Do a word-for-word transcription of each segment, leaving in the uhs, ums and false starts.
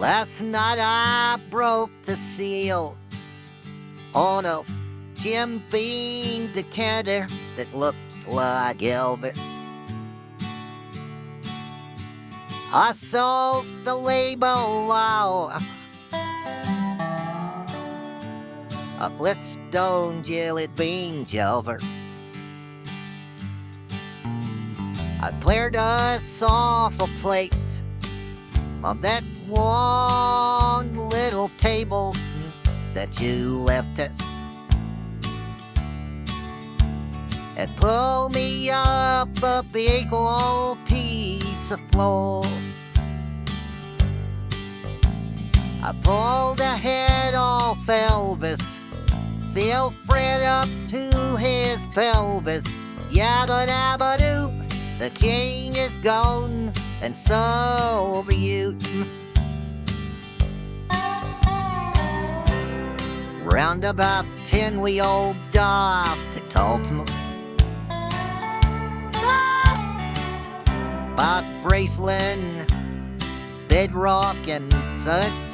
Last night I broke the seal on a Jim Beam decanter that looks like Elvis. I saw the label out, a Flintstone Jelly Bean Jelver. I cleared us off a place on that one little table that you left us, and pulled me up a big old piece of floor. I pulled the head off Elvis, filled Fred up to his pelvis. Yabba dabba doo, the king is gone, and so are you. Round about ten we all off to Tulsa. About Braceland, Bedrock, and such.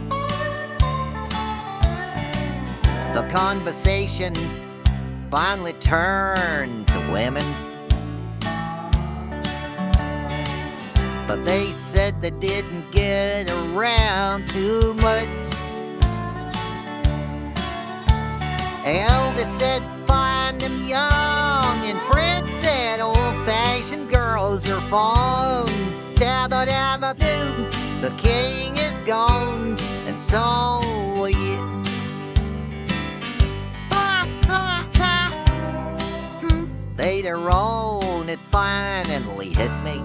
The conversation finally turned to women, but they said they didn't get around too much. Elder said find them young, and Fred said old-fashioned girls are fun. Dabba dabba doo, the king is gone, and so are you. Later on, it finally hit me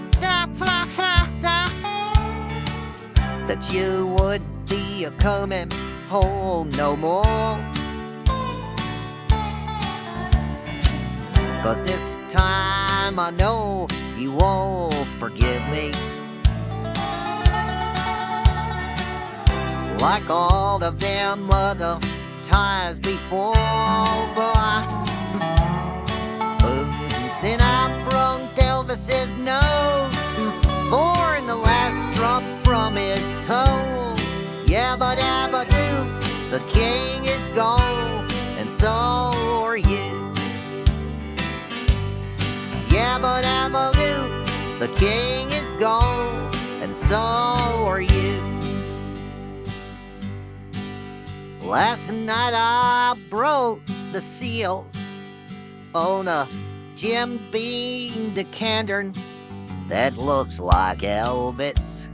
that you would be a coming home no more. 'Cause this time I know you won't forgive me, like all of them other times before, boy. Then I broke Elvis's nose, pouring the last drop from his toe. Yabba dabba doo, the king is gone, and so are you. Yabba dabba doo, the king is gone, and so are you. Last night I broke the seal on a Jim Beam decanter that looks like Elvis.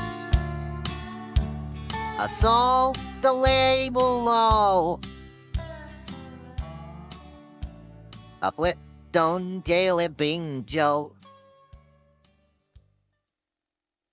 I saw the label low, a Flintstone Jelly Bean Joe.